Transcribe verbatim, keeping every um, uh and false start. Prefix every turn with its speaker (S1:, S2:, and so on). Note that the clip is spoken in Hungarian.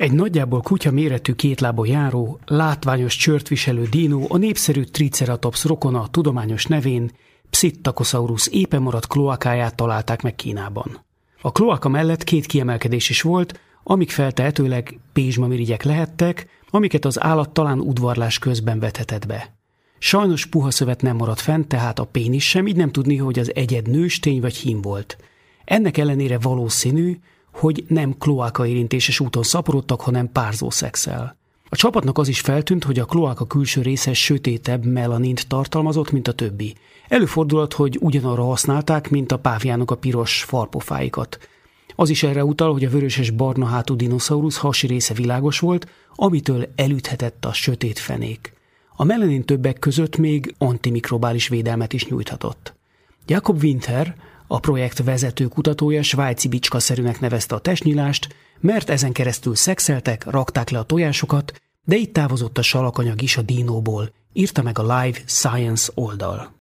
S1: Egy nagyjából kutya méretű kétlábon járó, látványos csőrt viselő dínó a népszerű Triceratops rokona tudományos nevén Psittacosaurus épen maradt kloakáját találták meg Kínában. A kloaka mellett két kiemelkedés is volt, amik feltehetőleg pézsmamirigyek lehettek, amiket az állat talán udvarlás közben vethetett be. Sajnos puha szövet nem maradt fent, tehát a pénisz sem, így nem tudni, hogy az egyed nőstény vagy hím volt. Ennek ellenére valószínű, hogy nem kloáka érintéses úton szaporodtak, hanem párzó szexszel. A csapatnak az is feltűnt, hogy a kloáka külső része sötétebb melanint tartalmazott, mint a többi. Előfordulhat, hogy ugyanarra használták, mint a páviánok a piros farpofáikat. Az is erre utal, hogy a vöröses barna hátú dinoszaurusz hasi része világos volt, amitől elüthetett a sötét fenék. A melanin többek között még antimikrobális védelmet is nyújthatott. Jakob Winter, a projekt vezető kutatója svájci bicskaszerűnek nevezte a testnyílást, mert ezen keresztül szexeltek, rakták le a tojásokat, de itt távozott a salakanyag is a dinóból, írta meg a Live Science oldal.